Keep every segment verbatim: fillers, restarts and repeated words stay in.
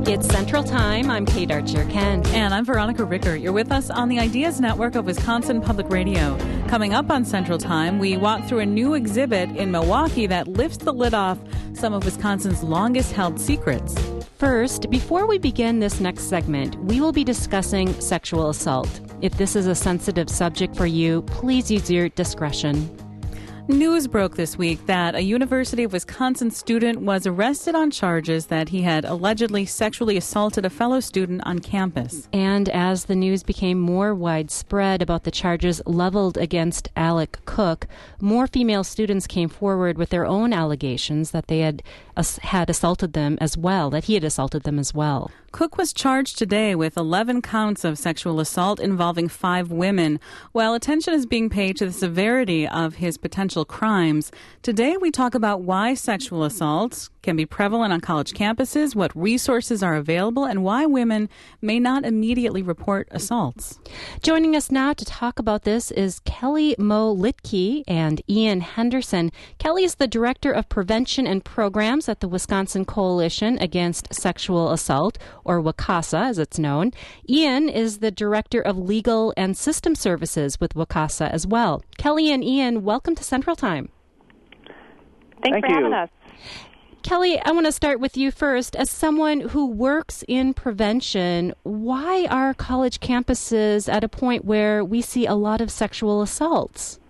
It's Central Time. I'm Kate Archer-Kent. And I'm Veronica Rickert. You're with us on the Ideas Network of Wisconsin Public Radio. Coming up on Central Time, we walk through a new exhibit in Milwaukee that lifts the lid off some of Wisconsin's longest-held secrets. First, before we begin this next segment, we will be discussing sexual assault. If this is a sensitive subject for you, please use your discretion. News broke this week that a University of Wisconsin student was arrested on charges that he had allegedly sexually assaulted a fellow student on campus. And as the news became more widespread about the charges leveled against Alec Cook, more female students came forward with their own allegations that they had had assaulted them as well, that he had assaulted them as well. Cook was charged today with eleven counts of sexual assault involving five women. While attention is being paid to the severity of his potential crimes, today we talk about why sexual assaults can be prevalent on college campuses, what resources are available, and why women may not immediately report assaults. Joining us now to talk about this is Kelly Moe Litke and Ian Henderson. Kelly is the Director of Prevention and Programs at the Wisconsin Coalition Against Sexual Assault, or WCASA as it's known. Ian is the Director of Legal and System Services with WCASA as well. Kelly and Ian, welcome to Central Time. Thanks Thank for you. having us. Kelly, I want to start with you first. As someone who works in prevention, why are college campuses at a point where we see a lot of sexual assaults?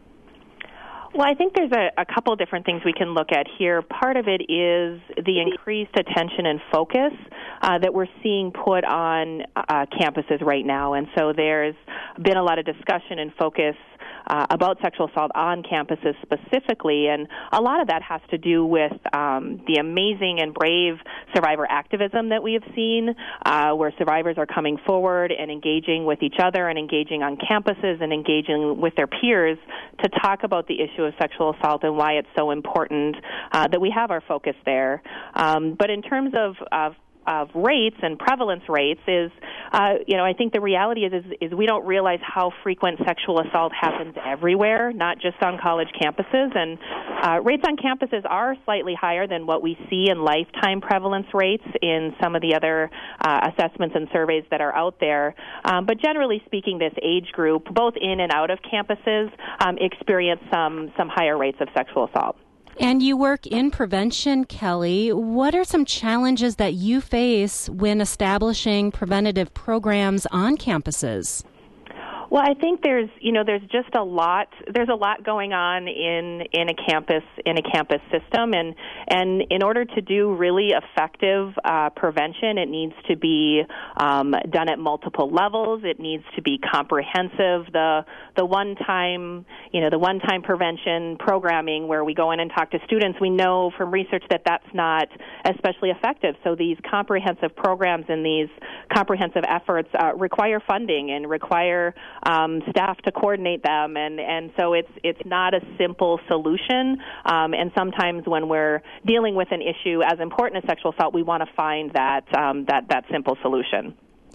Well, I think there's a, a couple different things we can look at here. Part of it is the increased attention and focus uh, that we're seeing put on uh, campuses right now. And so there's been a lot of discussion and focus Uh, about sexual assault on campuses specifically, and a lot of that has to do with um, the amazing and brave survivor activism that we have seen, uh, where survivors are coming forward and engaging with each other and engaging on campuses and engaging with their peers to talk about the issue of sexual assault and why it's so important uh, that we have our focus there. Um, but in terms of, of of rates and prevalence rates is, uh, you know, I think the reality is, is is we don't realize how frequent sexual assault happens everywhere, not just on college campuses. And uh, rates on campuses are slightly higher than what we see in lifetime prevalence rates in some of the other uh, assessments and surveys that are out there. Um, but generally speaking, this age group, both in and out of campuses, um, experience some some higher rates of sexual assault. And you work in prevention, Kelly. What are some challenges that you face when establishing preventative programs on campuses? Well, I think there's, you know, there's just a lot. There's a lot going on in in a campus in a campus system, and and in order to do really effective uh, prevention, it needs to be um, done at multiple levels. It needs to be comprehensive. The the one time, you know, the one time prevention programming where we go in and talk to students, we know from research that that's not especially effective. So these comprehensive programs and these comprehensive efforts uh, require funding and require Um, staff to coordinate them, and, and so it's it's not a simple solution. Um, and sometimes when we're dealing with an issue as important as sexual assault, we want to find that um, that that simple solution.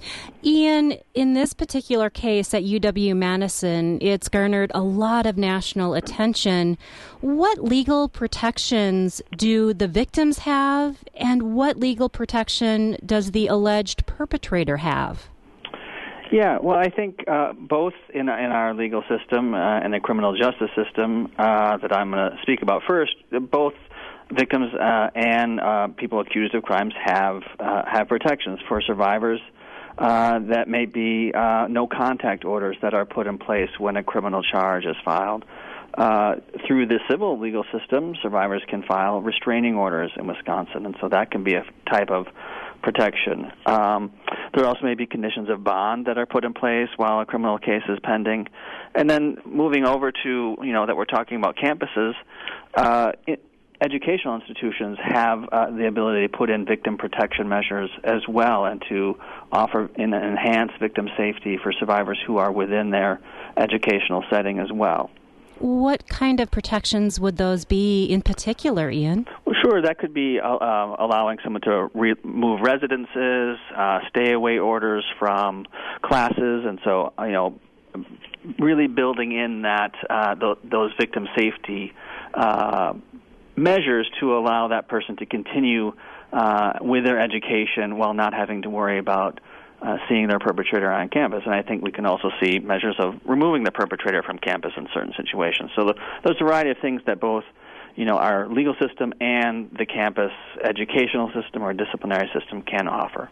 Ian, in this particular case at U W-Madison, it's garnered a lot of national attention. What legal protections do the victims have, and what legal protection does the alleged perpetrator have? Yeah, well, I think uh, both in in our legal system uh, and the criminal justice system uh, that I'm going to speak about first, both victims uh, and uh, people accused of crimes have uh, have protections for survivors. Uh, that may be uh, no contact orders that are put in place when a criminal charge is filed. Uh, through the civil legal system, survivors can file restraining orders in Wisconsin, and so that can be a type of protection. Um, there also may be conditions of bond that are put in place while a criminal case is pending. And then moving over to, you know, that we're talking about campuses, uh, it, educational institutions have uh, the ability to put in victim protection measures as well and to offer an enhanced victim safety for survivors who are within their educational setting as well. What kind of protections would those be in particular, Ian? Well, sure. That could be uh, uh, allowing someone to re- move residences, uh, stay-away orders from classes, and so, you know, really building in that uh, th- those victim safety uh, measures to allow that person to continue uh, with their education while not having to worry about uh, seeing their perpetrator on campus. And I think we can also see measures of removing the perpetrator from campus in certain situations. So the, there's a variety of things that both, you know, our legal system and the campus educational system or disciplinary system can offer.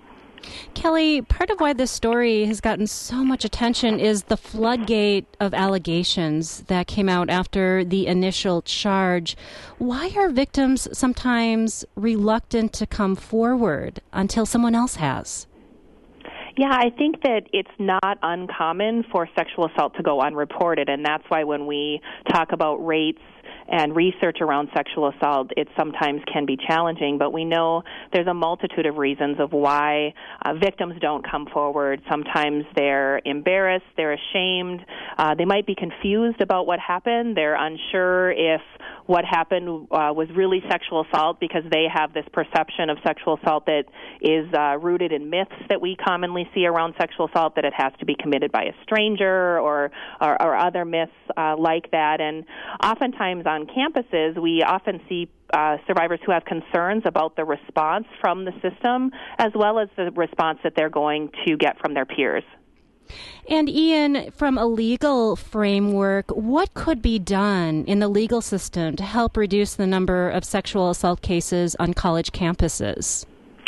Kelly, part of why this story has gotten so much attention is the floodgate of allegations that came out after the initial charge. Why are victims sometimes reluctant to come forward until someone else has? Yeah, I think that it's not uncommon for sexual assault to go unreported, and that's why when we talk about rates and research around sexual assault, it sometimes can be challenging, but we know there's a multitude of reasons of why uh, victims don't come forward. Sometimes they're embarrassed, they're ashamed, uh, they might be confused about what happened, they're unsure if what happened uh, was really sexual assault because they have this perception of sexual assault that is uh, rooted in myths that we commonly see around sexual assault, that it has to be committed by a stranger or, or, or other myths uh, like that. And oftentimes on campuses, we often see uh, survivors who have concerns about the response from the system as well as the response that they're going to get from their peers. And Ian, from a legal framework, what could be done in the legal system to help reduce the number of sexual assault cases on college campuses?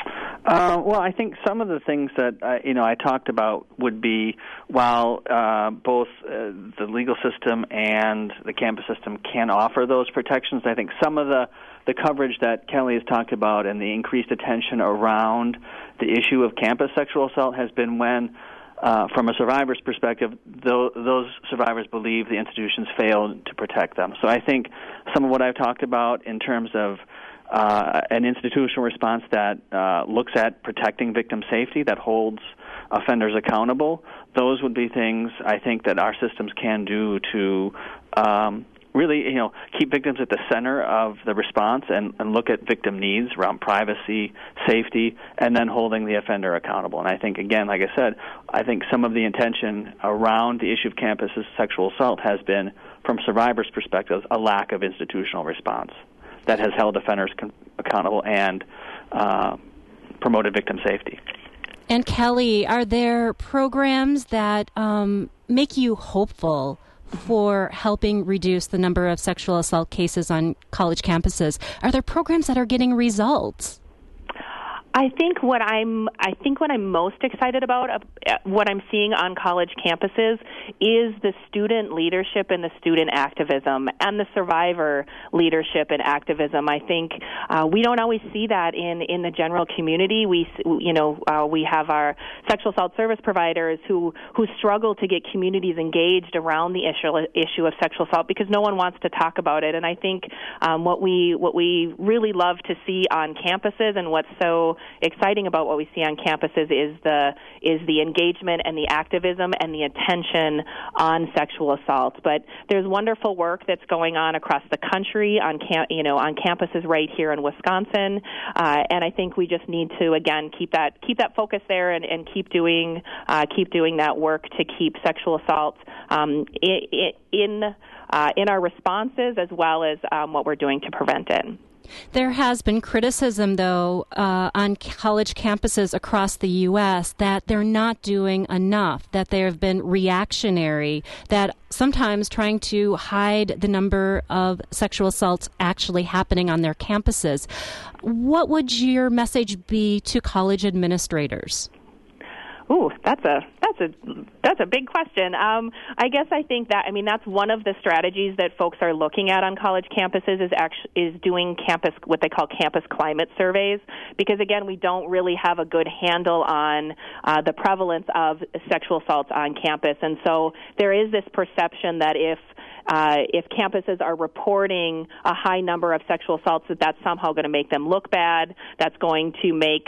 Uh, well, I think some of the things that uh, you know I talked about would be, while uh, both uh, the legal system and the campus system can offer those protections, I think some of the, the coverage that Kelly has talked about and the increased attention around the issue of campus sexual assault has been when, Uh, from a survivor's perspective, th- those survivors believe the institutions failed to protect them. So I think some of what I've talked about in terms of uh, an institutional response that uh, looks at protecting victim safety, that holds offenders accountable, those would be things I think that our systems can do to um, really, you know, keep victims at the center of the response and, and look at victim needs around privacy, safety, and then holding the offender accountable. And I think, again, like I said, I think some of the intention around the issue of campus sexual assault has been, from survivors' perspectives, a lack of institutional response that has held offenders con- accountable and uh, promoted victim safety. And Kelly, are there programs that um, make you hopeful for helping reduce the number of sexual assault cases on college campuses? Are there programs that are getting results? I think what I'm I think what I'm most excited about, uh, what I'm seeing on college campuses, is the student leadership and the student activism and the survivor leadership and activism. I think uh, we don't always see that in, in the general community. We you know uh, we have our sexual assault service providers who who struggle to get communities engaged around the issue issue of sexual assault because no one wants to talk about it. And I think um, what we what we really love to see on campuses, and what's so exciting about what we see on campuses, is the is the engagement and the activism and the attention on sexual assault. But there's wonderful work that's going on across the country on cam- you know on campuses right here in Wisconsin, uh, and I think we just need to again keep that keep that focus there and, and keep doing uh, keep doing that work to keep sexual assault um, in in, uh, in our responses as well as um, what we're doing to prevent it. There has been criticism, though, uh, on college campuses across the U S that they're not doing enough, that they have been reactionary, that sometimes trying to hide the number of sexual assaults actually happening on their campuses. What would your message be to college administrators? Ooh, that's a that's a that's a big question. Um, I guess I think that I mean that's one of the strategies that folks are looking at on college campuses is actually is doing campus what they call campus climate surveys, because again we don't really have a good handle on uh, the prevalence of sexual assaults on campus, and so there is this perception that if Uh, if campuses are reporting a high number of sexual assaults, that that's somehow going to make them look bad, that's going to make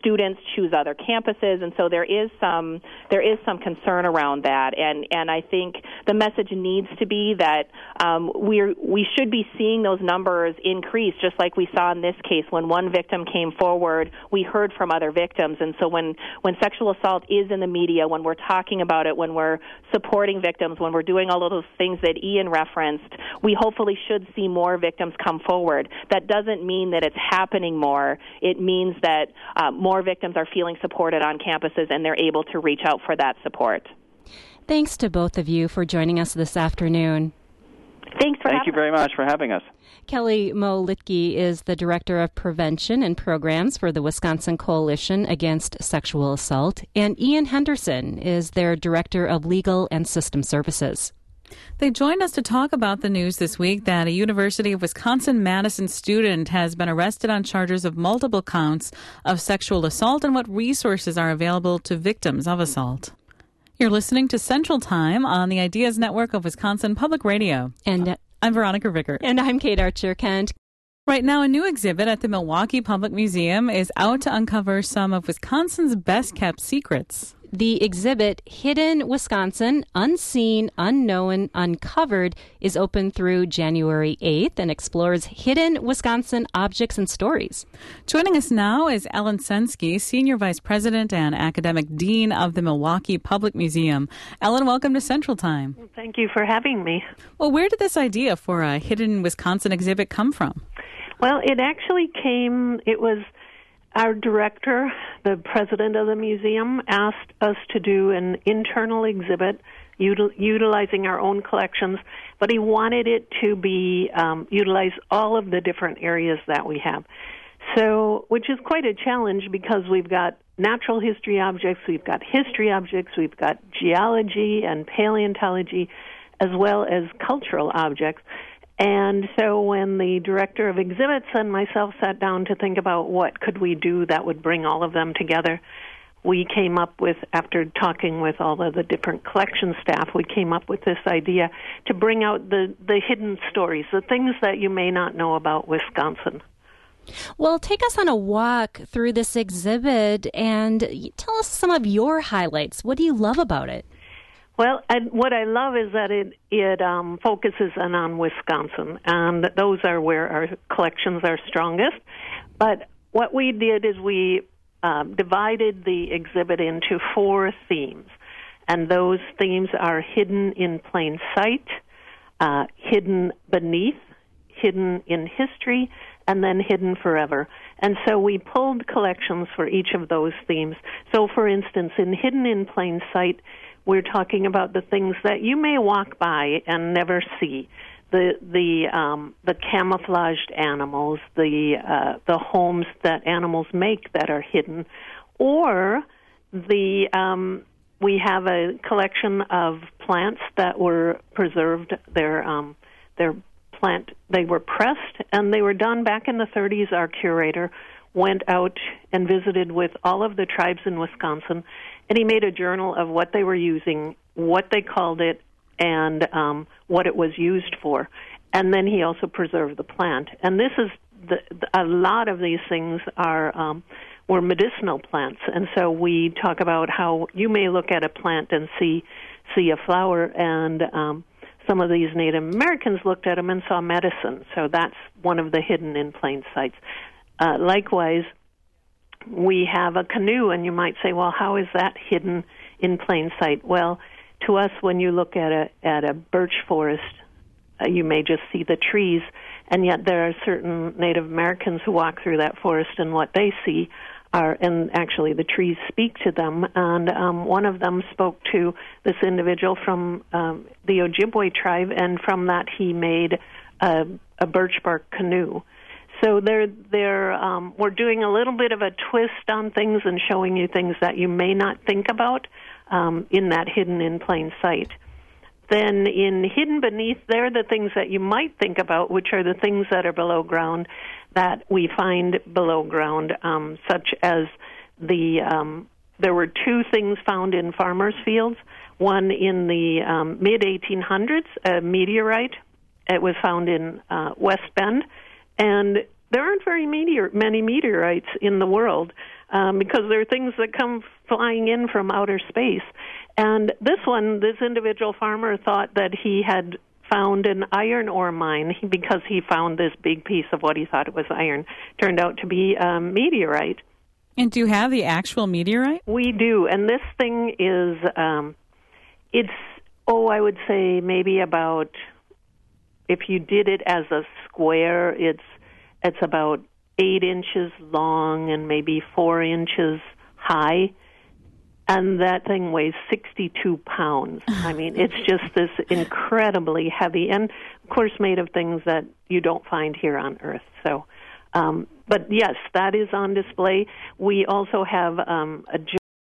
students choose other campuses, and so there is some there is some concern around that. And and I think the message needs to be that um, we we should be seeing those numbers increase, just like we saw in this case when one victim came forward. We heard from other victims, and so when when sexual assault is in the media, when we're talking about it, when we're supporting victims, when we're doing all of those things that Ian referenced, we hopefully should see more victims come forward. That doesn't mean that it's happening more. It means that uh, more victims are feeling supported on campuses and they're able to reach out for that support. Thanks to both of you for joining us this afternoon. Thanks for Thank having you very much for having us. Kelly Moe Littke is the Director of Prevention and Programs for the Wisconsin Coalition Against Sexual Assault, and Ian Henderson is their Director of Legal and System Services. They joined us to talk about the news this week that a University of Wisconsin-Madison student has been arrested on charges of multiple counts of sexual assault and what resources are available to victims of assault. You're listening to Central Time on the Ideas Network of Wisconsin Public Radio. And uh, I'm Veronica Rickert. And I'm Kate Archer Kent. Right now, a new exhibit at the Milwaukee Public Museum is out to uncover some of Wisconsin's best-kept secrets. The exhibit, Hidden Wisconsin, Unseen, Unknown, Uncovered, is open through January eighth and explores hidden Wisconsin objects and stories. Joining us now is Ellen Sensky, Senior Vice President and Academic Dean of the Milwaukee Public Museum. Ellen, welcome to Central Time. Thank you for having me. Well, where did this idea for a Hidden Wisconsin exhibit come from? Well, it actually came, it was our director, the president of the museum, asked us to do an internal exhibit util- utilizing our own collections, but he wanted it to be um, utilize all of the different areas that we have. So, which is quite a challenge because we've got natural history objects, we've got history objects, we've got geology and paleontology, as well as cultural objects. And so when the director of exhibits and myself sat down to think about what could we do that would bring all of them together, we came up with, after talking with all of the different collection staff, we came up with this idea to bring out the, the hidden stories, the things that you may not know about Wisconsin. Well, take us on a walk through this exhibit and tell us some of your highlights. What do you love about it? Well, and what I love is that it it um, focuses in on Wisconsin, and those are where our collections are strongest. But what we did is we um, divided the exhibit into four themes, and those themes are hidden in plain sight, uh, hidden beneath, hidden in history, and then hidden forever. And so we pulled collections for each of those themes. So, for instance, in Hidden in Plain Sight, we're talking about the things that you may walk by and never see, the the um, the camouflaged animals, the uh, the homes that animals make that are hidden, or the um, we have a collection of plants that were preserved. Their um, their plant they were pressed and they were done back in the thirties. Our curator went out and visited with all of the tribes in Wisconsin. And he made a journal of what they were using, what they called it, and um, what it was used for. And then he also preserved the plant. And this is the, the, a lot of these things are um, were medicinal plants. And so we talk about how you may look at a plant and see see a flower, and um, some of these Native Americans looked at them and saw medicine. So that's one of the hidden in plain sights. Uh, likewise, we have a canoe, and you might say, well, how is that hidden in plain sight? Well, to us, when you look at a at a birch forest, uh, you may just see the trees, and yet there are certain Native Americans who walk through that forest, and what they see are, and actually the trees speak to them. And um, one of them spoke to this individual from um, the Ojibwe tribe, and from that he made a, a birch bark canoe. So they're, they're, um, we're doing a little bit of a twist on things and showing you things that you may not think about um, in that hidden in plain sight. Then in hidden beneath, they're the things that you might think about, which are the things that are below ground that we find below ground, um, such as the, um, there were two things found in farmers' fields, one in the um, mid eighteen hundreds, a meteorite. It was found in uh, West Bend. And there aren't very meteor, many meteorites in the world. um, because there are things that come flying in from outer space. And this one, this individual farmer thought that he had found an iron ore mine because he found this big piece of what he thought it was iron. Turned out to be a meteorite. And do you have the actual meteorite? We do, and this thing is, um, it's, oh, I would say maybe about, if you did it as a square, it's it's about eight inches long and maybe four inches high. And that thing weighs sixty-two pounds. I mean, it's just this incredibly heavy, and of course made of things that you don't find here on Earth. So, um, but yes, that is on display. We also have um, a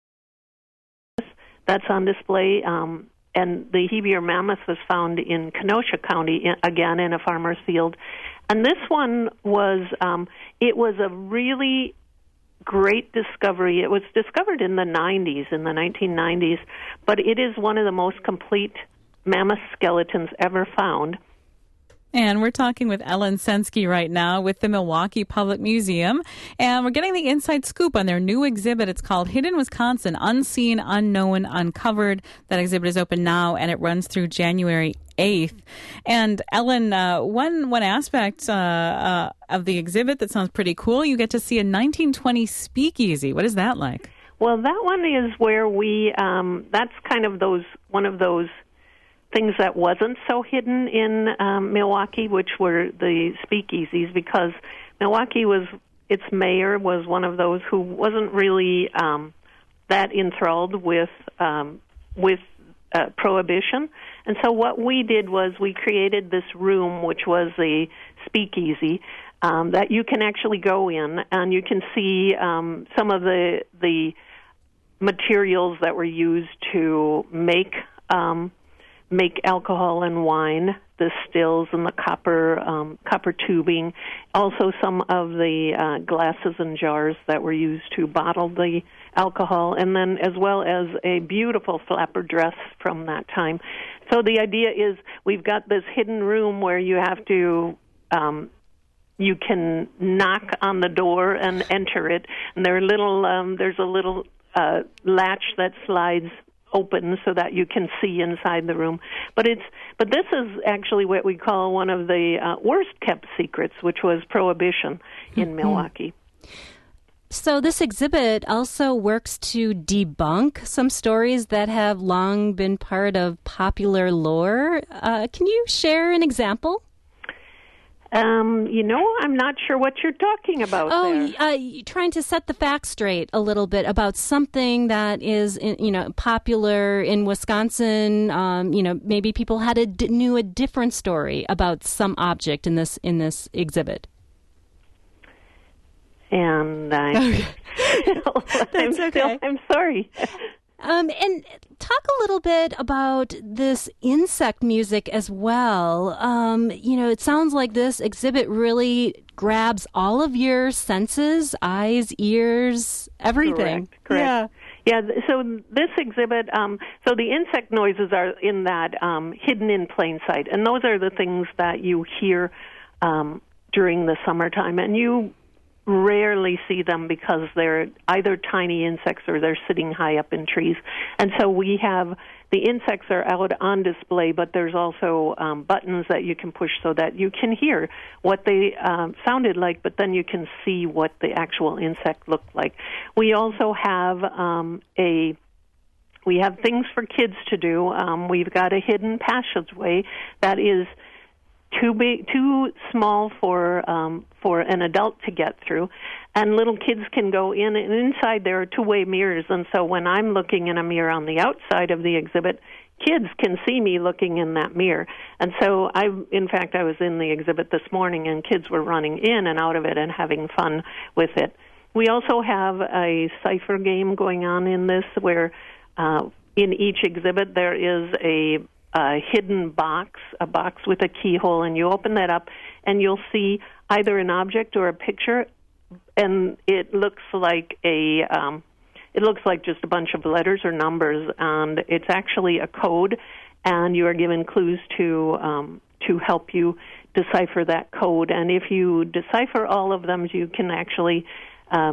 George that's on display, um, and the Heber mammoth was found in Kenosha County, in, again in a farmer's field. And this one was, um, it was a really great discovery. It was discovered in the nineties, in the nineteen nineties, but it is one of the most complete mammoth skeletons ever found. And we're talking with Ellen Sensky right now with the Milwaukee Public Museum. And we're getting the inside scoop on their new exhibit. It's called Hidden Wisconsin, Unseen, Unknown, Uncovered. That exhibit is open now, and it runs through January eighth. And Ellen, uh, one one aspect uh, uh, of the exhibit that sounds pretty cool, you get to see a nineteen twenty speakeasy. What is that like? Well, that one is where we, um, that's kind of those one of those things that wasn't so hidden in um, Milwaukee, which were the speakeasies, because Milwaukee was, its mayor was one of those who wasn't really um, that enthralled with um, with uh, prohibition. And so what we did was we created this room, which was the speakeasy, um, that you can actually go in and you can see um, some of the the materials that were used to make um, make alcohol and wine, the stills and the copper um, copper tubing, also some of the uh, glasses and jars that were used to bottle the alcohol, and then as well as a beautiful flapper dress from that time. So the idea is we've got this hidden room where you have to, um, you can knock on the door and enter it, and there are little, um, there's a little uh, latch that slides open so that you can see inside the room. But it's but this is actually what we call one of the uh, worst kept secrets, which was prohibition in mm-hmm. Milwaukee. So this exhibit also works to debunk some stories that have long been part of popular lore. Uh, can you share an example? Um, you know, I'm not sure what you're talking about oh, there. Uh, trying to set the facts straight a little bit about something that is, you know, popular in Wisconsin. Um, you know, maybe people had a knew a different story about some object in this in this exhibit. And I'm, still, I'm, okay. still, I'm sorry. Um, and talk a little bit about this insect music as well. Um, you know, it sounds like this exhibit really grabs all of your senses, eyes, ears, everything. Correct, correct. Yeah. Yeah, so this exhibit, um, so the insect noises are in that um, hidden in plain sight, and those are the things that you hear um, during the summertime, and you rarely see them because they're either tiny insects or they're sitting high up in trees. And so we have, the insects are out on display, but there's also um, buttons that you can push so that you can hear what they um, sounded like, but then you can see what the actual insect looked like. We also have um, a we have things for kids to do. Um, we've got a hidden passageway that is too big, too small for um, for an adult to get through, and little kids can go in. And inside there are two-way mirrors, and so when I'm looking in a mirror on the outside of the exhibit, kids can see me looking in that mirror. And so, I, in fact, I was in the exhibit this morning, and kids were running in and out of it and having fun with it. We also have a cipher game going on in this, where uh, in each exhibit there is a a hidden box, a box with a keyhole, and you open that up and you'll see either an object or a picture, and it looks like a um, it looks like just a bunch of letters or numbers, and it's actually a code, and you are given clues to um, to help you decipher that code. And if you decipher all of them, you can actually um,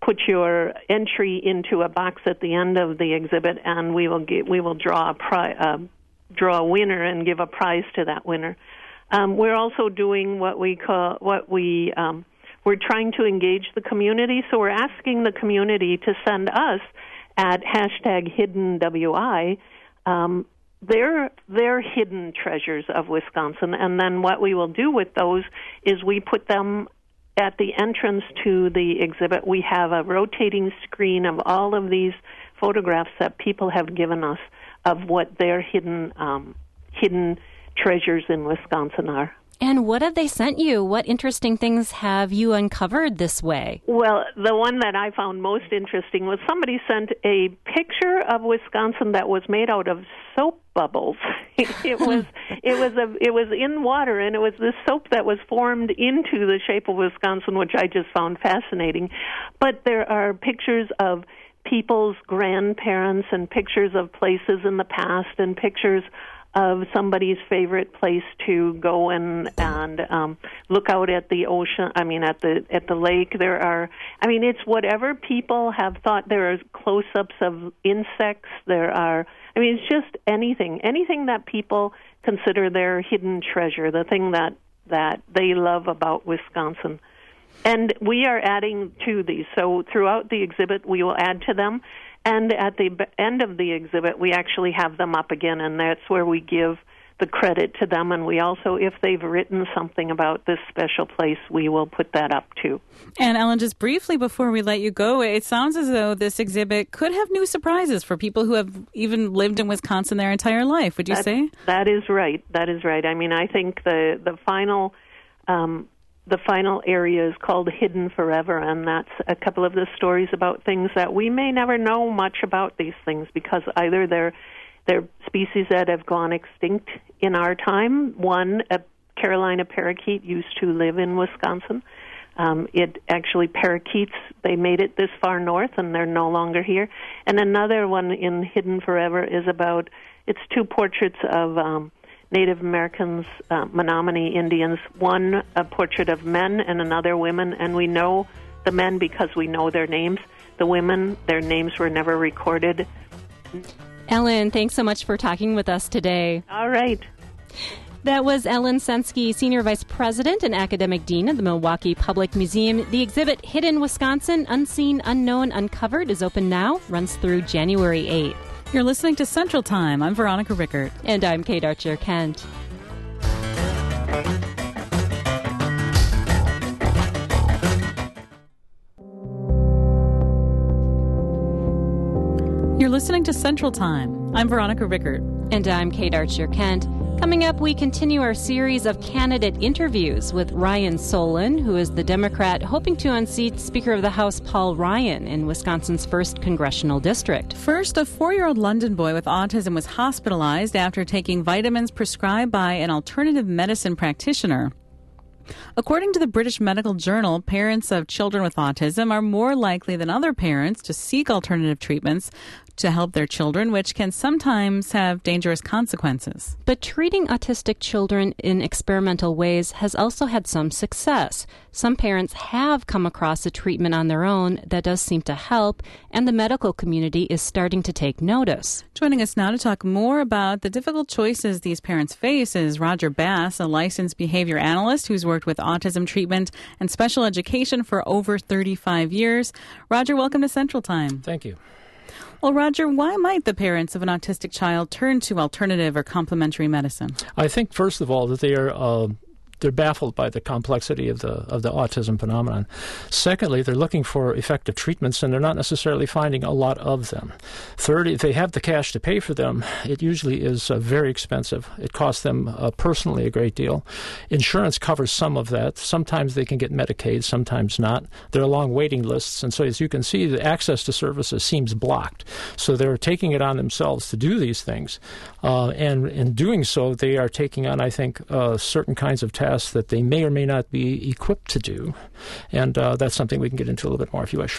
put your entry into a box at the end of the exhibit, and we will get, we will draw a pri- uh, draw a winner and give a prize to that winner. Um, we're also doing what we call what we um, we're trying to engage the community. So we're asking the community to send us at hashtag hidden W I um, their their hidden treasures of Wisconsin, and then what we will do with those is we put them at the entrance to the exhibit. We have a rotating screen of all of these photographs that people have given us of what their hidden um, hidden treasures in Wisconsin are. And what have they sent you? What interesting things have you uncovered this way? Well, the one that I found most interesting was somebody sent a picture of Wisconsin that was made out of soap bubbles. It, it was it was a it was in water, and it was this soap that was formed into the shape of Wisconsin, which I just found fascinating. But there are pictures of people's grandparents and pictures of places in the past and pictures of somebody's favorite place to go and and um, look out at the ocean. I mean, at the at the lake. There are. I mean, it's whatever people have thought. There are close-ups of insects. There are. I mean, it's just anything, anything that people consider their hidden treasure, the thing that that they love about Wisconsin. And we are adding to these. So throughout the exhibit, we will add to them. And at the end of the exhibit, we actually have them up again, and that's where we give the credit to them. And we also, if they've written something about this special place, we will put that up too. And Ellen, just briefly before we let you go, it sounds as though this exhibit could have new surprises for people who have even lived in Wisconsin their entire life. Would you that, say? That is right. That is right. I mean, I think the the final. Um, The final area is called Hidden Forever, and that's a couple of the stories about things that we may never know much about these things because either they're they're species that have gone extinct in our time. One, a Carolina parakeet, used to live in Wisconsin. Um, it actually, parakeets, they made it this far north, and they're no longer here. And another one in Hidden Forever is about, it's two portraits of Um, Native Americans, uh, Menominee Indians, one a portrait of men and another women, and we know the men because we know their names. The women, their names were never recorded. Ellen, thanks so much for talking with us today. All right. That was Ellen Sensky, Senior Vice President and Academic Dean of the Milwaukee Public Museum. The exhibit Hidden Wisconsin, Unseen, Unknown, Uncovered is open now, runs through January eighth. You're listening to Central Time. I'm Veronica Rickert. And I'm Kate Archer-Kent. You're listening to Central Time. I'm Veronica Rickert. And I'm Kate Archer-Kent. Coming up, we continue our series of candidate interviews with Ryan Solon, who is the Democrat hoping to unseat Speaker of the House Paul Ryan in Wisconsin's first congressional district. First, a four-year-old London boy with autism was hospitalized after taking vitamins prescribed by an alternative medicine practitioner. According to the British Medical Journal, parents of children with autism are more likely than other parents to seek alternative treatments to help their children, which can sometimes have dangerous consequences. But treating autistic children in experimental ways has also had some success. Some parents have come across a treatment on their own that does seem to help, and the medical community is starting to take notice. Joining us now to talk more about the difficult choices these parents face is Roger Bass, a licensed behavior analyst who's worked with autism treatment and special education for over thirty-five years. Roger, welcome to Central Time. Thank you. Well, Roger, why might the parents of an autistic child turn to alternative or complementary medicine? I think, first of all, that they are uh, they're baffled by the complexity of the of the autism phenomenon. Secondly, they're looking for effective treatments, and they're not necessarily finding a lot of them. Third, if they have the cash to pay for them, it usually is uh, very expensive. It costs them uh, personally a great deal. Insurance covers some of that. Sometimes they can get Medicaid, sometimes not. There are long waiting lists, and so as you can see, the access to services seems blocked. So they're taking it on themselves to do these things, uh, and in doing so, they are taking on, I think, uh, certain kinds of tasks that they may or may not be equipped to do. And uh, that's something we can get into a little bit more if you wish.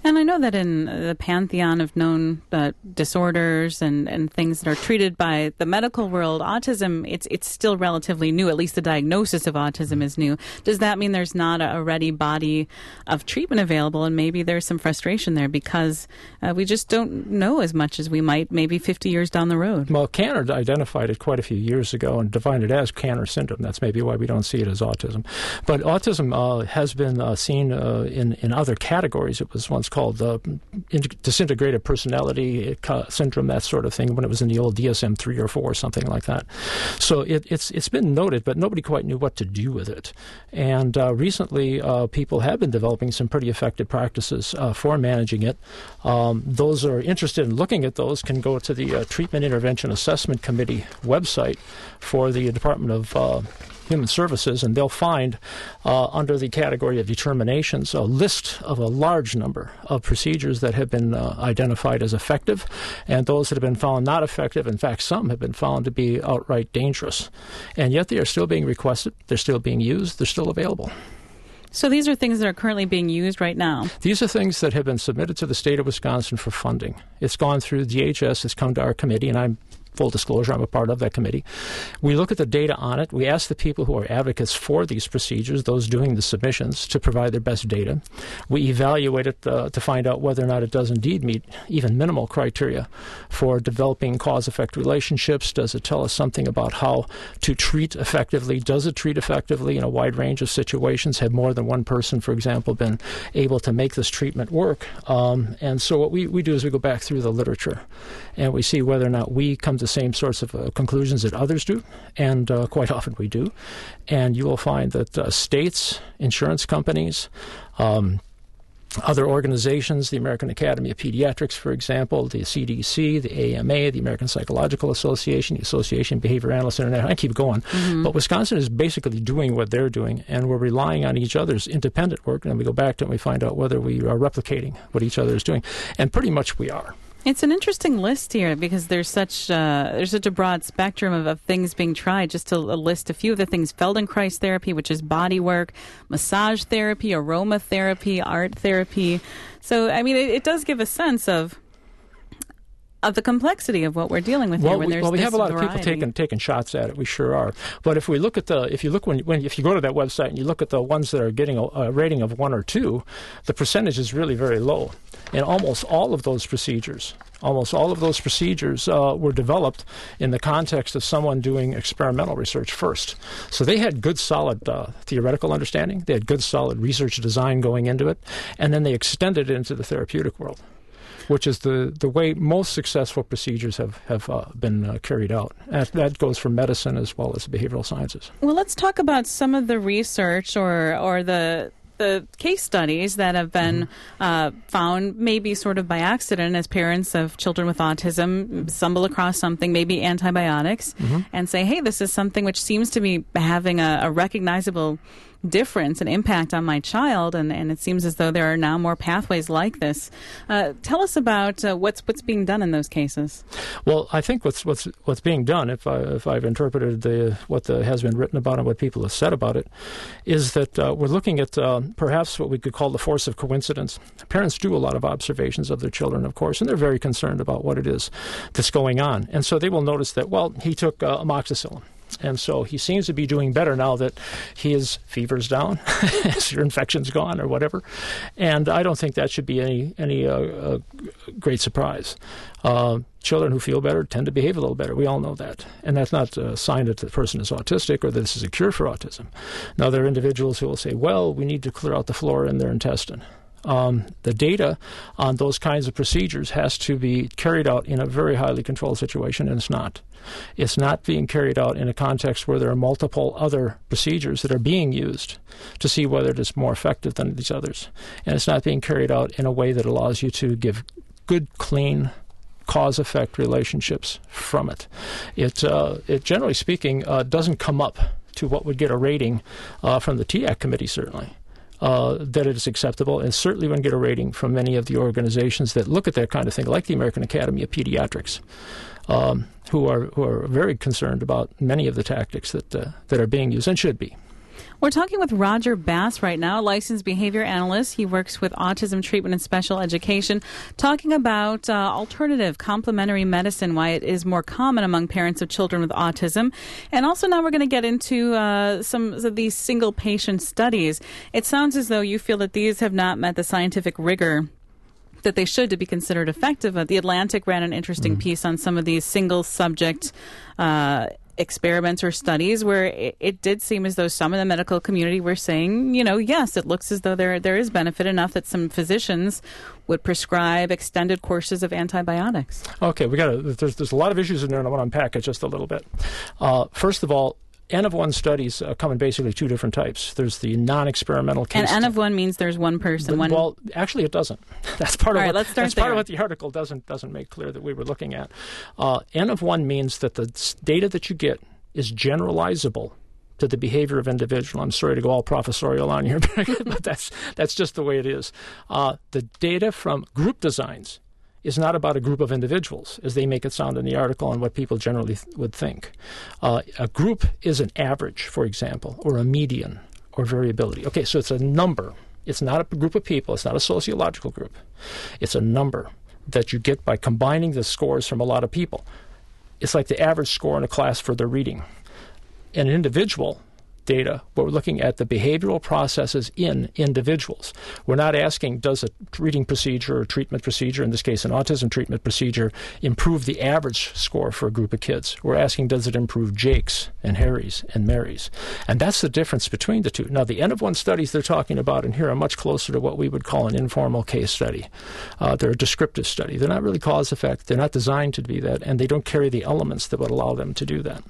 And I know that in the pantheon of known uh, disorders and, and things that are treated by the medical world, autism, it's it's still relatively new. At least the diagnosis of autism is new. Does that mean there's not a, a ready body of treatment available, and maybe there's some frustration there because uh, we just don't know as much as we might maybe fifty years down the road? Well, Kanner identified it quite a few years ago and defined it as Kanner syndrome. That's maybe why we don't see it as autism. But autism uh, has been uh, seen uh, in, in other categories. It was once called uh, disintegrated personality syndrome, that sort of thing, when it was in the old D S M three or four or something like that. So it, it's it's been noted, but nobody quite knew what to do with it. And uh, recently, uh, people have been developing some pretty effective practices uh, for managing it. Um, those who are interested in looking at those can go to the uh, Treatment Intervention Assessment Committee website for the Department of uh, Human Services, and they'll find uh, under the category of determinations a list of a large number of procedures that have been uh, identified as effective and those that have been found not effective. In fact, some have been found to be outright dangerous. And yet they are still being requested, they're still being used, they're still available. So these are things that are currently being used right now? These are things that have been submitted to the state of Wisconsin for funding. It's gone through D H S, it's come to our committee, and I'm full disclosure, I'm a part of that committee. We look at the data on it. We ask the people who are advocates for these procedures, those doing the submissions, to provide their best data. We evaluate it uh, to find out whether or not it does indeed meet even minimal criteria for developing cause-effect relationships. Does it tell us something about how to treat effectively? Does it treat effectively in a wide range of situations? Have more than one person, for example, been able to make this treatment work? Um, and so what we, we do is we go back through the literature and we see whether or not we come to the same sorts of uh, conclusions that others do, and uh, quite often we do. And you will find that uh, states, insurance companies, um, other organizations, the American Academy of Pediatrics, for example, the C D C, the A M A, the American Psychological Association, the Association of Behavior Analysts International, I keep going. Mm-hmm. But Wisconsin is basically doing what they're doing, and we're relying on each other's independent work, and we go back to it and we find out whether we are replicating what each other is doing. And pretty much we are. It's an interesting list here because there's such uh, there's such a broad spectrum of, of things being tried. Just to list a few of the things: Feldenkrais therapy, which is body work; massage therapy; aromatherapy; art therapy. So, I mean, it, it does give a sense of of the complexity of what we're dealing with well, here. When we, there's well, we this have a lot variety. of people taking taking shots at it. We sure are. But if we look at the, if you look when, when if you go to that website and you look at the ones that are getting a, a rating of one or two, the percentage is really very low. And almost all of those procedures, almost all of those procedures uh, were developed in the context of someone doing experimental research first. So they had good, solid uh, theoretical understanding. They had good, solid research design going into it, and then they extended it into the therapeutic world, which is the, the way most successful procedures have, have uh, been uh, carried out. And that goes for medicine as well as behavioral sciences. Well, let's talk about some of the research or, or the the case studies that have been mm-hmm. uh, found maybe sort of by accident as parents of children with autism stumble across something, maybe antibiotics, mm-hmm. and say, hey, this is something which seems to be having a, a recognizable difference and impact on my child, and, and it seems as though there are now more pathways like this. Uh, tell us about uh, what's what's being done in those cases. Well, I think what's what's what's being done, if I if I've interpreted the what the, has been written about and what people have said about it, is that uh, we're looking at uh, perhaps what we could call the force of coincidence. Parents do a lot of observations of their children, of course, and they're very concerned about what it is that's going on, and so they will notice that, well, he took uh, amoxicillin. And so he seems to be doing better now that his fever's down, his infection's gone or whatever. And I don't think that should be any any uh, uh, great surprise. Uh, children who feel better tend to behave a little better. We all know that. And that's not a sign that the person is autistic or that this is a cure for autism. Now, there are individuals who will say, well, we need to clear out the flora in their intestine. Um, the data on those kinds of procedures has to be carried out in a very highly controlled situation, and it's not. It's not being carried out in a context where there are multiple other procedures that are being used to see whether it is more effective than these others. And it's not being carried out in a way that allows you to give good, clean, cause-effect relationships from it. It, uh, it generally speaking, uh, doesn't come up to what would get a rating uh, from the T A C committee, certainly. Uh, that it is acceptable, and certainly when get a rating from many of the organizations that look at that kind of thing, like the American Academy of Pediatrics, um, who are who are very concerned about many of the tactics that uh, that are being used and should be. We're talking with Roger Bass right now, a licensed behavior analyst. He works with autism treatment and special education, talking about uh, alternative complementary medicine, why it is more common among parents of children with autism. And also now we're going to get into uh, some of these single patient studies. It sounds as though you feel that these have not met the scientific rigor that they should to be considered effective. The Atlantic ran an interesting mm. piece on some of these single subject uh experiments or studies where it, it did seem as though some in the medical community were saying, you know, yes, it looks as though there there is benefit enough that some physicians would prescribe extended courses of antibiotics. Okay, we got to. There's there's a lot of issues in there, and I want to unpack it just a little bit. Uh, first of all, N of one studies uh, come in basically two different types. There's the non-experimental case. And N of one means there's one person. The, one... Well, actually, it doesn't. That's part of All right, what, let's start that's there. part of what the article doesn't doesn't make clear that we were looking at. Uh, N of one means that the data that you get is generalizable to the behavior of individual. I'm sorry to go all professorial on here, but that's that's just the way it is. Uh, the data from group designs is not about a group of individuals, as they make it sound in the article and what people generally th- would think. Uh, a group is an average, for example, or a median, or variability. Okay, so it's a number. It's not a group of people. It's not a sociological group. It's a number that you get by combining the scores from a lot of people. It's like the average score in a class for their reading. In individual data, we're looking at the behavioral processes in individuals. We're not asking, does a reading procedure or treatment procedure, in this case an autism treatment procedure, improve the average score for a group of kids? We're asking, does it improve Jake's and Harry's and Mary's? And that's the difference between the two. Now, the N of one studies they're talking about in here are much closer to what we would call an informal case study. Uh, they're a descriptive study. They're not really cause-effect. They're not designed to be that, and they don't carry the elements that would allow them to do that.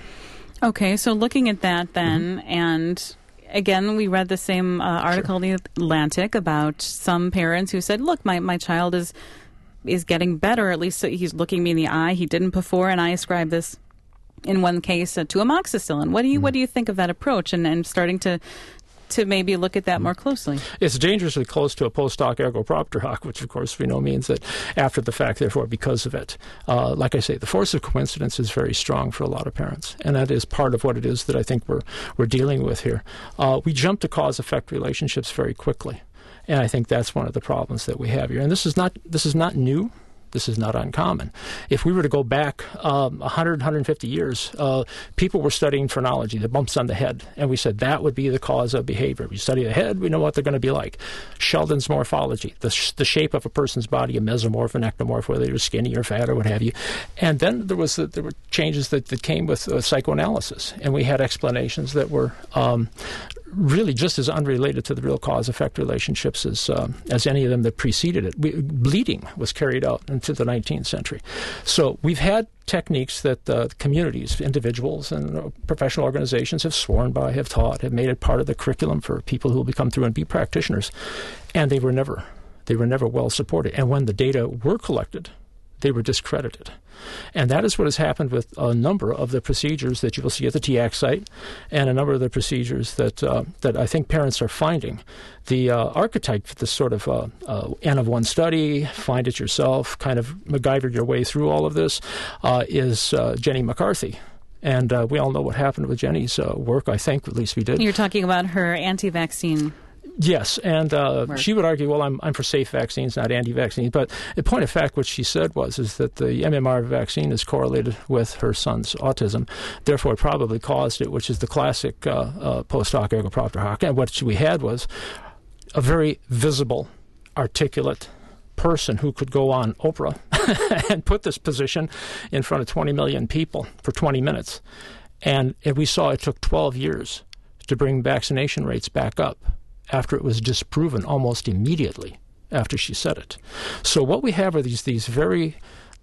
Okay, so looking at that then, mm-hmm. and again, we read the same uh, article sure. in the Atlantic about some parents who said, look, my, my child is is getting better, at least he's looking me in the eye. He didn't before, and I ascribe this, in one case, uh, to amoxicillin. What do you mm-hmm. what do you think of that approach, and, and starting to to maybe look at that more closely? It's dangerously close to a post hoc ergo propter hoc, which of course we know means that after the fact, therefore because of it. Uh, like I say, the force of coincidence is very strong for a lot of parents, and that is part of what it is that I think we're we're dealing with here. Uh, we jump to cause-effect relationships very quickly, and I think that's one of the problems that we have here. And this is not this is not new. This is not uncommon. If we were to go back um, one hundred, one hundred fifty years, uh, people were studying phrenology, the bumps on the head, and we said that would be the cause of behavior. We study the head, we know what they're going to be like. Sheldon's morphology, the, sh- the shape of a person's body, a mesomorph, an ectomorph, whether you're skinny or fat or what have you. And then there was the, there were changes that, that came with uh, psychoanalysis, and we had explanations that were um, really just as unrelated to the real cause-effect relationships as uh, as any of them that preceded it. We, bleeding was carried out into the nineteenth century. So we've had techniques that uh, communities, individuals, and uh, professional organizations have sworn by, have taught, have made it part of the curriculum for people who will become through and be practitioners, and they were never they were never well supported. And when the data were collected, they were discredited. And that is what has happened with a number of the procedures that you will see at the T A C site, and a number of the procedures that uh, that I think parents are finding. The uh, archetype for this sort of uh, uh, N of one study, find it yourself, kind of MacGyver your way through all of this, uh, is uh, Jenny McCarthy. And uh, we all know what happened with Jenny's uh, work, I think, at least we did. You're talking about her anti-vaccine. Yes, and uh, she would argue, well, I'm I'm for safe vaccines, not anti-vaccines. But the point of fact, what she said was, is that the M M R vaccine is correlated with her son's autism. Therefore, it probably caused it, which is the classic uh, uh, post hoc ergo propter hoc. And what we had was a very visible, articulate person who could go on Oprah and put this position in front of twenty million people for twenty minutes. And, and we saw it took twelve years to bring vaccination rates back up, after it was disproven almost immediately after she said it. So what we have are these these very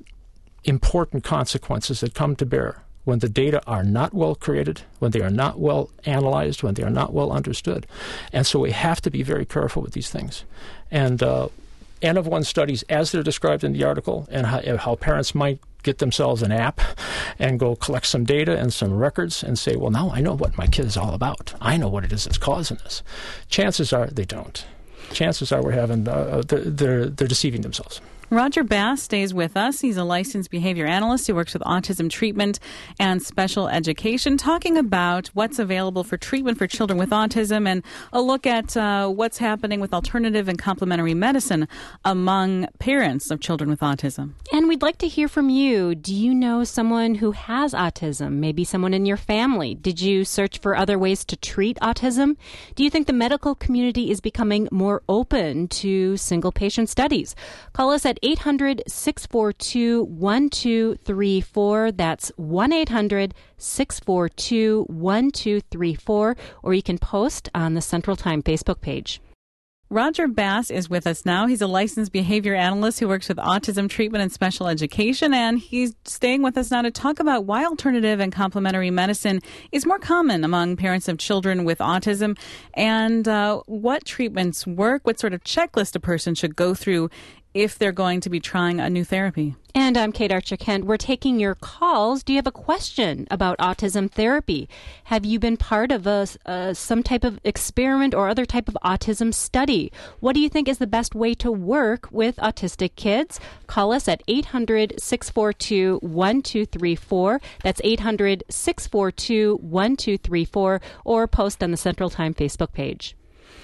important consequences that come to bear when the data are not well created, when they are not well analyzed, when they are not well understood. And so we have to be very careful with these things. And uh, N of one studies, as they're described in the article, and how, how parents might get themselves an app and go collect some data and some records and say, well, now I know what my kid is all about. I know what it is that's causing this. Chances are they don't. Chances are we're having, uh, they're, they're, they're deceiving themselves. Roger Bass stays with us. He's a licensed behavior analyst who works with autism treatment and special education, talking about what's available for treatment for children with autism and a look at uh, what's happening with alternative and complementary medicine among parents of children with autism. And we'd like to hear from you. Do you know someone who has autism? Maybe someone in your family? Did you search for other ways to treat autism? Do you think the medical community is becoming more open to single patient studies? Call us at eight hundred, six four two, one two three four. That's one eight hundred, six four two, one two three four. Or you can post on the Central Time Facebook page. Roger Bass is with us now. He's a licensed behavior analyst who works with autism treatment and special education, and he's staying with us now to talk about why alternative and complementary medicine is more common among parents of children with autism and uh, what treatments work, what sort of checklist a person should go through if they're going to be trying a new therapy. And I'm Kate Archer-Kent. We're taking your calls. Do you have a question about autism therapy? Have you been part of a, uh, some type of experiment or other type of autism study? What do you think is the best way to work with autistic kids? Call us at eight hundred, six four two, one two three four. That's eight hundred, six four two, one two three four, or post on the Central Time Facebook page.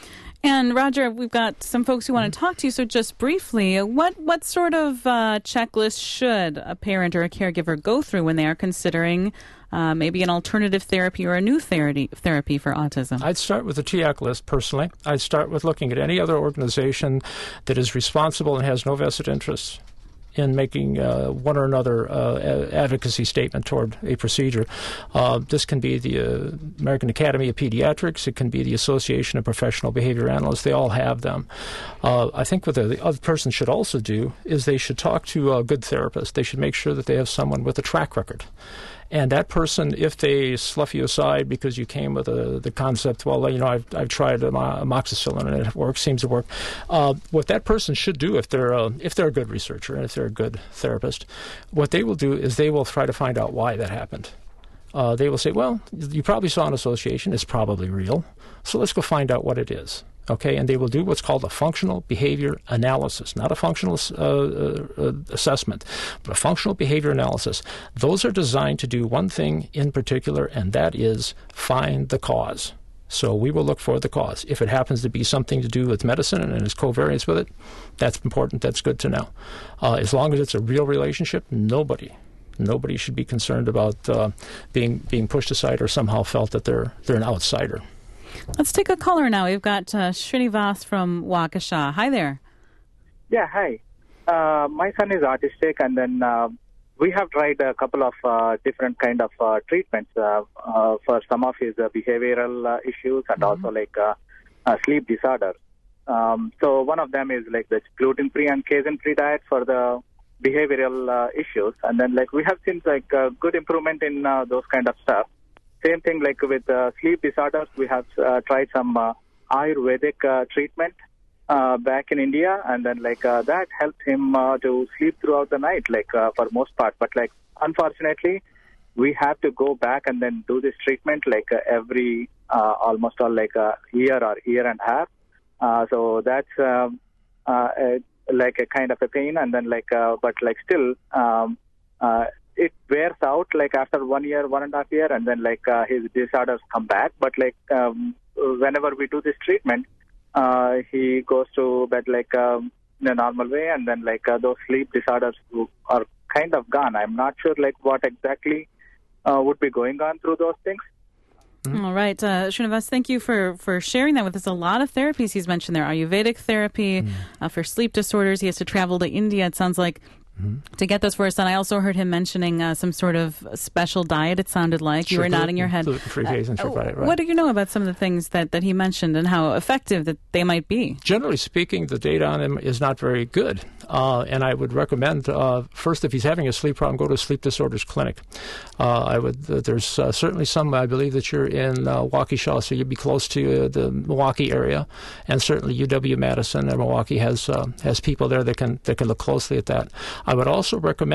And Roger, we've got some folks who want to talk to you. So just briefly, what, what sort of uh, checklist should a parent or a caregiver go through when they are considering uh, maybe an alternative therapy or a new therapy, therapy for autism? I'd start with the T A C list, personally. I'd start with looking at any other organization that is responsible and has no vested interests in making uh, one or another uh, advocacy statement toward a procedure. Uh, this can be the uh, American Academy of Pediatrics. It can be the Association of Professional Behavior Analysts. They all have them. Uh, I think what the, the other person should also do is they should talk to a good therapist. They should make sure that they have someone with a track record. And that person, if they slough you aside because you came with a, the concept, well, you know, I've, I've tried amoxicillin and it works, seems to work. Uh, what that person should do, if they're a, if they're a good researcher and if they're a good therapist, what they will do is they will try to find out why that happened. Uh, they will say, well, you probably saw an association. It's probably real. So let's go find out what it is. Okay, and they will do what's called a functional behavior analysis, not a functional uh, uh, assessment, but a functional behavior analysis. Those are designed to do one thing in particular, and that is find the cause. So we will look for the cause. If it happens to be something to do with medicine and there's covariance with it, that's important. That's good to know. Uh, as long as it's a real relationship, nobody nobody should be concerned about uh, being being pushed aside or somehow felt that they're they're an outsider. Let's take a caller now. We've got uh, Srinivas from Waukesha. Hi there. Yeah, hi. Uh, my son is autistic, and then uh, we have tried a couple of uh, different kind of uh, treatments uh, uh, for some of his uh, behavioral uh, issues and mm-hmm. also like uh, uh, sleep disorders. Um, so one of them is like the gluten-free and casein-free diet for the behavioral uh, issues, and then like we have seen like uh, good improvement in uh, those kind of stuff. Same thing like with uh, sleep disorders, we have uh, tried some uh, Ayurvedic uh, treatment uh, back in India, and then like uh, that helped him uh, to sleep throughout the night, like uh, for most part. But like unfortunately, we have to go back and then do this treatment like uh, every uh, almost all like a year or year and a half. Uh, so that's um, uh, a, like a kind of a pain, and then like uh, but like still. Um, uh, It wears out like after one year, one and a half year, and then like uh, his disorders come back. But like um, whenever we do this treatment, uh, he goes to bed like um, in a normal way, and then like uh, those sleep disorders are kind of gone. I'm not sure like what exactly uh, would be going on through those things. Mm-hmm. All right. Uh, Srinivas, thank you for, for sharing that with us. A lot of therapies he's mentioned there. Ayurvedic therapy mm. uh, for sleep disorders. He has to travel to India, it sounds like, mm-hmm. to get those for his son. I also heard him mentioning uh, some sort of special diet, it sounded like. You sure, were nodding your head. Free uh, uh, right, right. What do you know about some of the things that, that he mentioned and how effective that they might be? Generally speaking, the data on him is not very good. Uh, and I would recommend, uh, first, if he's having a sleep problem, go to a sleep disorders clinic. Uh, I would. Uh, there's uh, certainly some, I believe that you're in uh, Waukesha, so you'd be close to uh, the Milwaukee area. And certainly U W-Madison and Milwaukee has uh, has people there that can, that can look closely at that. I would also recommend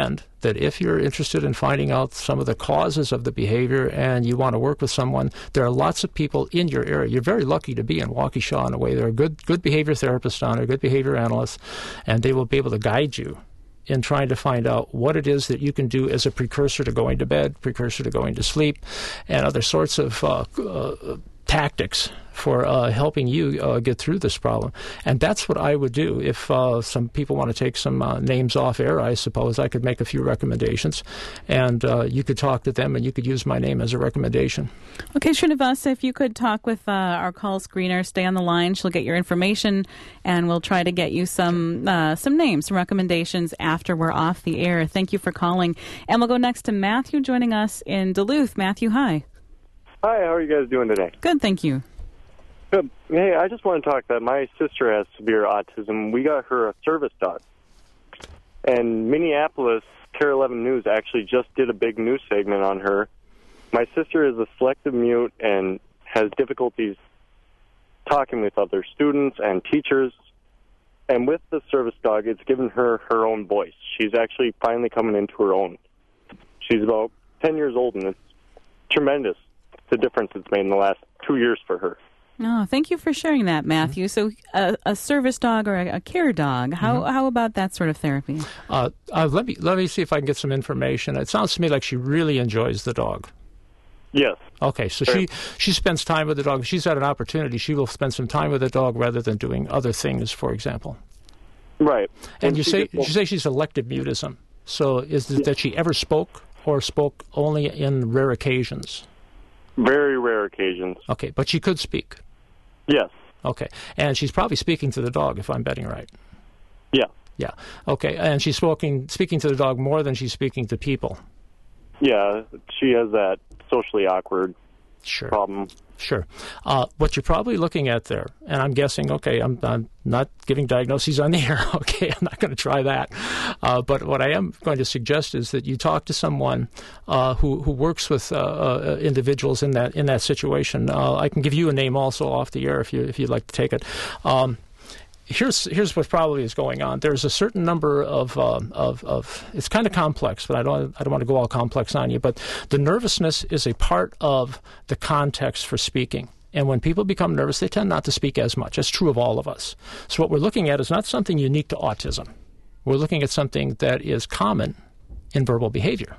that if you're interested in finding out some of the causes of the behavior and you want to work with someone, there are lots of people in your area. You're very lucky to be in Waukesha in a way. There are good good behavior therapists down there, good behavior analysts, and they will be able to guide you in trying to find out what it is that you can do as a precursor to going to bed, precursor to going to sleep, and other sorts of uh, uh, tactics for uh, helping you uh, get through this problem. And that's what I would do. If uh, some people want to take some uh, names off air, I suppose I could make a few recommendations, and uh, you could talk to them, and you could use my name as a recommendation. Okay, Srinivasa, if you could talk with uh, our call screener, stay on the line. She'll get your information, and we'll try to get you some uh, some names, some recommendations after we're off the air. Thank you for calling. And we'll go next to Matthew joining us in Duluth. Matthew, hi. Hi, how are you guys doing today? Good, thank you. Good. Hey, I just want to talk that my sister has severe autism. We got her a service dog. And Minneapolis, Care eleven News actually just did a big news segment on her. My sister is a selective mute and has difficulties talking with other students and teachers. And with the service dog, it's given her her own voice. She's actually finally coming into her own. She's about ten years old, and it's tremendous, the difference it's made in the last two years for her. Oh, thank you for sharing that, Matthew. So uh, a service dog or a, a care dog, how mm-hmm. how about that sort of therapy? Uh, uh, let me let me see if I can get some information. It sounds to me like she really enjoys the dog. Yes. Okay, so she, she spends time with the dog. If she's had an opportunity, she will spend some time with the dog rather than doing other things, for example. Right. And, and you say gets, you say she's elective mutism. So is it that she ever spoke or spoke only in rare occasions? Very rare occasions. Okay, but she could speak. Yes. Okay, and she's probably speaking to the dog, if I'm betting right. Yeah. Yeah. Okay, and she's speaking speaking to the dog more than she's speaking to people. Yeah, she has that socially awkward sure. problem. Sure. Uh, what you're probably looking at there, and I'm guessing, okay, I'm, I'm not giving diagnoses on the air, okay, I'm not going to try that. Uh, but what I am going to suggest is that you talk to someone uh, who, who works with uh, uh, individuals in that in that situation. Uh, I can give you a name also off the air if, you, if you'd like to take it. Um, Here's here's what probably is going on. There's a certain number of uh, of of it's kind of complex, but I don't I don't want to go all complex on you. But the nervousness is a part of the context for speaking. And when people become nervous, they tend not to speak as much. That's true of all of us. So what we're looking at is not something unique to autism. We're looking at something that is common in verbal behavior.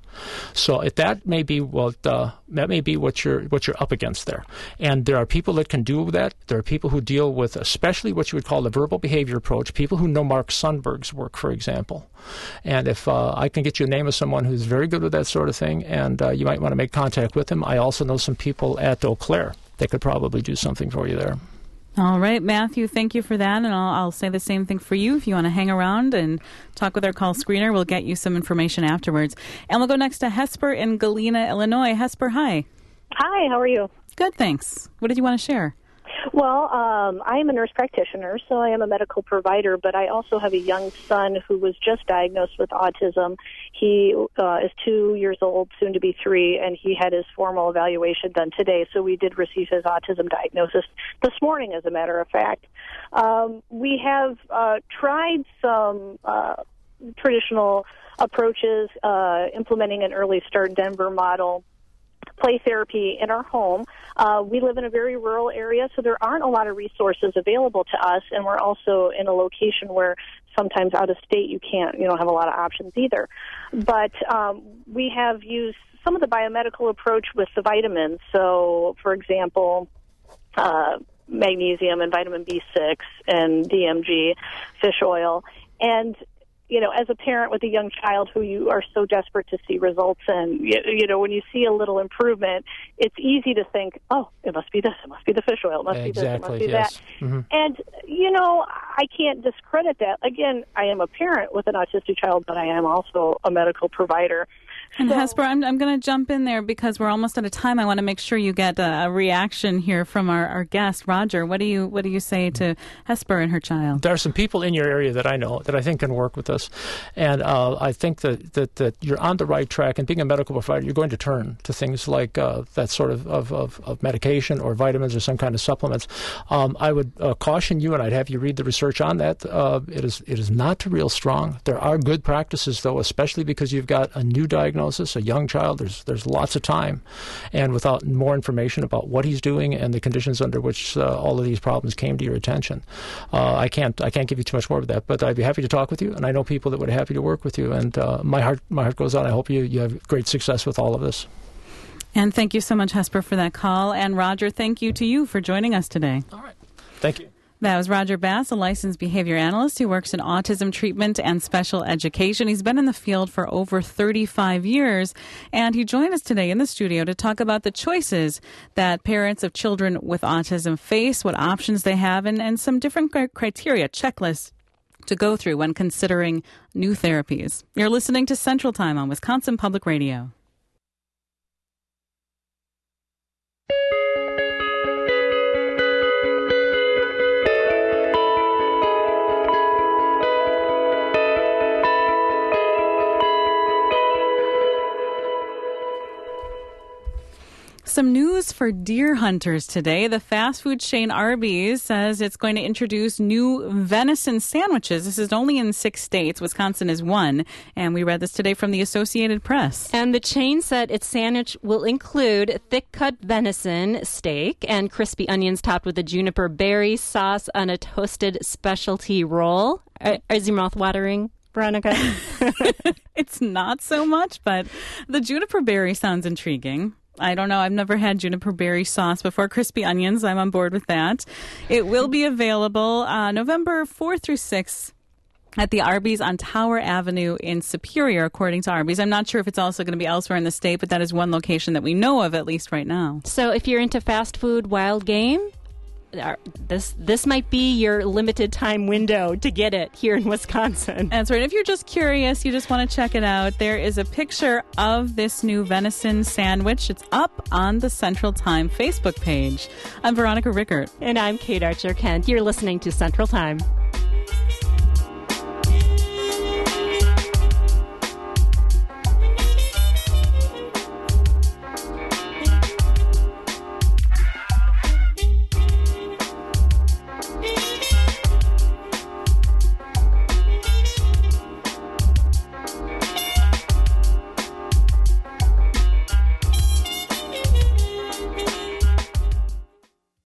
So if that may be what uh, that may be what you're what you're up against there, and there are people that can do that. There are people who deal with, especially what you would call the verbal behavior approach. People who know Mark Sundberg's work, for example. And if uh, I can get you a name of someone who's very good with that sort of thing, and uh, you might want to make contact with him. I also know some people at Eau Claire that could probably do something for you there. All right, Matthew, thank you for that, and I'll, I'll say the same thing for you. If you want to hang around and talk with our call screener, we'll get you some information afterwards. And we'll go next to Hesper in Galena, Illinois. Hesper, hi. Hi, how are you? Good, thanks. What did you want to share? Well, um, I am a nurse practitioner, so I am a medical provider, but I also have a young son who was just diagnosed with autism. He uh, is two years old, soon to be three, and he had his formal evaluation done today, so we did receive his autism diagnosis this morning, as a matter of fact. Um, we have uh, tried some uh, traditional approaches, uh, implementing an Early Start Denver model, play therapy in our home. Uh, we live in a very rural area, so there aren't a lot of resources available to us, and we're also in a location where sometimes out of state you can't, you don't have a lot of options either. But um, we have used some of the biomedical approach with the vitamins. So, for example, uh, magnesium and vitamin B six and D M G, fish oil, and you know, as a parent with a young child who you are so desperate to see results in, you, you know, when you see a little improvement, it's easy to think, oh, it must be this, it must be the fish oil, it must exactly, be this, it must be yes. that. Mm-hmm. And, you know, I can't discredit that. Again, I am a parent with an autistic child, but I am also a medical provider. And So- Hesper, I'm, I'm going to jump in there because we're almost out of time. I want to make sure you get a, a reaction here from our, our guest, Roger. What do you what do you say to Hesper and her child? There are some people in your area that I know that I think can work with this, and uh, I think that, that that you're on the right track. And being a medical provider, you're going to turn to things like uh, that sort of, of, of, of medication or vitamins or some kind of supplements. Um, I would uh, caution you, and I'd have you read the research on that. Uh, it is it is not real strong. There are good practices, though, especially because you've got a new diagnosis, a young child. There's there's lots of time, and without more information about what he's doing and the conditions under which uh, all of these problems came to your attention, uh, I can't I can't give you too much more of that. But I'd be happy to talk with you, and I know people that would be happy to work with you. And uh, my heart my heart goes out. I hope you, you have great success with all of this. And thank you so much, Hesper, for that call. And Roger, thank you to you for joining us today. All right. Thank you. That was Roger Bass, a licensed behavior analyst who works in autism treatment and special education. He's been in the field for over thirty-five years, and he joined us today in the studio to talk about the choices that parents of children with autism face, what options they have, and, and some different criteria, checklists to go through when considering new therapies. You're listening to Central Time on Wisconsin Public Radio. Some news for deer hunters today. The fast food chain Arby's says it's going to introduce new venison sandwiches. This is only in six states. Wisconsin is one. And we read this today from the Associated Press. And the chain said its sandwich will include thick-cut venison steak and crispy onions topped with a juniper berry sauce on a toasted specialty roll. Is your mouth watering, Veronica? It's not so much, but the juniper berry sounds intriguing. I don't know. I've never had juniper berry sauce before. Crispy onions, I'm on board with that. It will be available uh, November fourth through sixth at the Arby's on Tower Avenue in Superior, according to Arby's. I'm not sure if it's also going to be elsewhere in the state, but that is one location that we know of, at least right now. So if you're into fast food, wild game, this this might be your limited time window to get it here in Wisconsin. That's right. If you're just curious, you just want to check it out, there is a picture of this new venison sandwich. It's up on the Central Time Facebook page. I'm Veronica Rickert. And I'm Kate Archer-Kent. You're listening to Central Time.